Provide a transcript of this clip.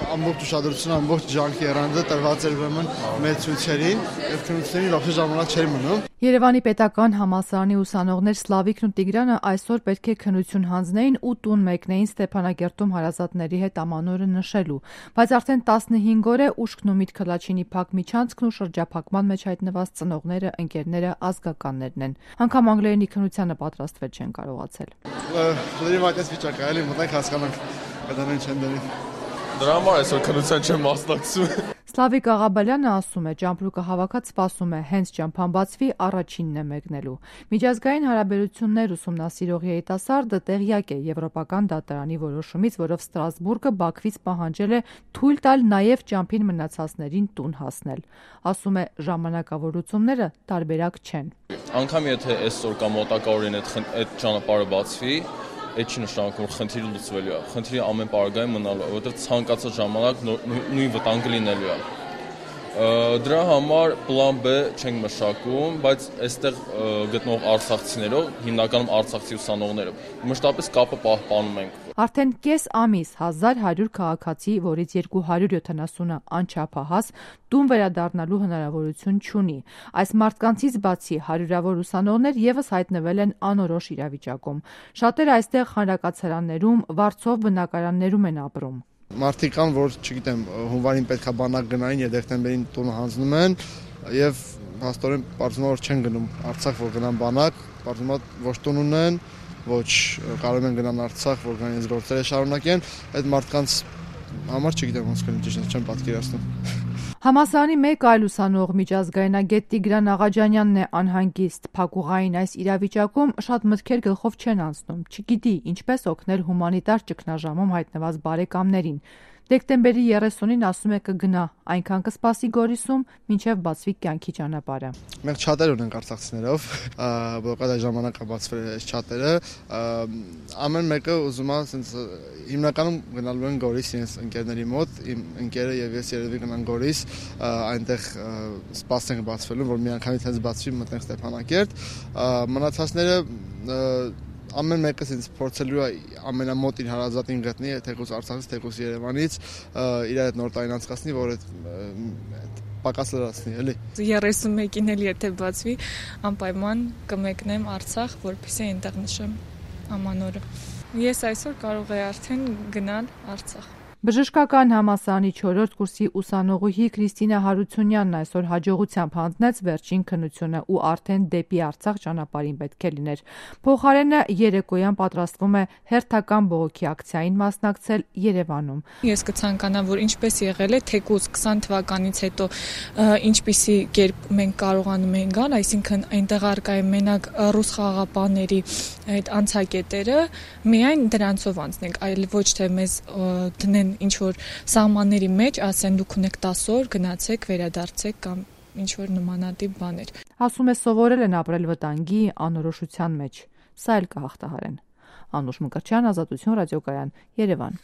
ամբողջ ուշադրությունը, ամբողջ ջանքի երանդը տրված էր ուրեմն մեր ցույցերին, եւ քննությունների լավ ժամանակ չէր մնում։ Երևանի պետական համալսարանի ուսանողներ Սլավիկն ու Տիգրանը այսօր պետք է քննություն հանձնեին ու տուն մեկնեին Ստեփանագերտում հարազատների հետ ամանորը նշելու, բայց արդեն 15 օր է ուշքն ու միտքը Լաչինի փակ միջանցքն ու շրջափակման մեջ հայտնված ծնողները, ընկերները, ազգականներն են։ Անգամ անգլերենի քննությանը պատրաստվել չեն կարողացել։ Դերի մատես վիճակը էլի մտենք հասկանանք կդանեն չեն դերի։ Դրա համար այսօր քննության չեմ մասնակցում։ Սլավիկ Աղաբալյանը ասում է, ճամպրուկը հավաքած սպասում է, հենց ճամփան բացվի, առաջինն է մեկնելու։ Միջազգային հարաբերություններ ուսումնասիրող երիտասարդը տեղյակ է Եվրոպական դատարանի որոշումից, որով Ստրասբուրգը Բաքվից պահանջել է թույլ տալ նաև ճամփին մնացածներին տուն հասնել։ Ասում է, ժամանակավորությունները տարբերակ չեն։ Անկամ եթե այսօր կամ մոտակա օրերին այդ ճանապարհը բացվի, այդ չի նշանակում, որ խնդիրը լուծվելու է։ Խնդիրը ամեն պարագայում մնալու է, որովհետև ցանկացած ժամանակ նույն վտանգը լինելու է։ Դրա համար պլան B չենք մշակում, բայց այստեղ գտնող արցախցիներով, հիմնականում արցախցի ուսանողները, մշտապես կապը պահպանում ենք։ Արդեն կես ամիս 1100 քաղաքացի, որից 270-ը անչափահաս, տուն վերադառնալու հնարավորություն չունի։ Այս մարդկանցից բացի հարյուրավոր ուսանողներ եւս հայտնվել են անորոշ իրավիճակում։ Շատերը այստեղ հանրակացարաններում, վարձով բնակարաններում են ապրում։ Մարդիկ կան, որ, չգիտեմ, հունվարին պետքա բանակ գնային եւ դեկտեմբերին տունը հանձնում են եւ հաստորեն բարձում որ չեն գնում Արցախ, որ գնան բանակ, բարձում ոչ տուն ունեն, ոչ կարող են գնան Արցախ, որ գան իրենց գործերը շարունակեն, այդ մարդկանց համար չգիտեմ ոնց կլինի ճիշտ չեմ պատկերացնում։ Համալսարանի մեկ այլ ուսանող միջազգայնագետ Տիգրան Աղաջանյանն է անհանգիստ։ Փակուղային այս իրավիճակում շատ մտքեր գլխով չեն անցնում։ Չգիտի ինչպես օգնել հումանիտար ճգնաժամում հայտնված բարեկամներին։ Դեկտեմբերի 30-ին ասում է կգնա, այնքան կսպասի Գորիսում, մինչև բացվի կյանքի ճանապարհը։ Մենք չաթեր ունենք արցախցիներով, բողոքած այդ ժամանակա բացվել է այս չաթերը, ամեն մեկը ուզում է ասենց հիմնականում գնալու են Գորիս իրենց ընկերների մոտ, իմ ընկերը եւ ես երևի գնան Գորիս, այնտեղ սպասենք բացվելուն, որ մի անգամից հենց բացվի մտնենք Ստեփանակերտ, մնացածները ամեն մեկը ինձ փորձելու է ամենամոտ իր հարազատին գտնի, թեկուզ Արցախից, թեկուզ Երևանից, իր այդ նոր տարին անցկացնի, որ այդ պակաս լրացնի, էլի։ 31-ին էլ եթե բացվի, անպայման կմեկնեմ Արցախ, որպեսզի այնտեղ նշեմ ամանորը։ Ես այսօր կարող եմ արդեն գնալ Արցախ։ Բժշկական համալսարանի 4-րդ կուրսի ուսանողուհի Քրիստինա Հարությունյանն այսօր հաջողությամբ հանձնեց վերջին քննությունը ու արդեն դեպի Արցախ ճանապարհին պետք է լիներ։ Փոխարենը երեկոյան պատրաստվում է հերթական բողոքի ակցիային մասնակցել Երևանում։ Ես կցանկանամ, որ ինչպես եղել է թեկուզ 20 թվականից հետո ինչպիսի կերպ մենք կարողանում ենք գալ, այսինքն այնտեղ արկա է մենակ ռուս խաղաղապահների այդ անցակետերը, միայն դրանցով անցնենք, այլ ոչ թե մեզ դնեն ինչ որ սահմանների մեջ, ասեն դուք ունեք 10 օր, գնացեք, վերադարձեք կամ ինչ որ նմանատիպ բաներ։ Ասում է սովորել են ապրել վտանգի, անորոշության մեջ։ Սա էլ կհաղթահարեն։ Անուշ Մկրտչյան, Ազատություն ռադիոկայան, Երևան։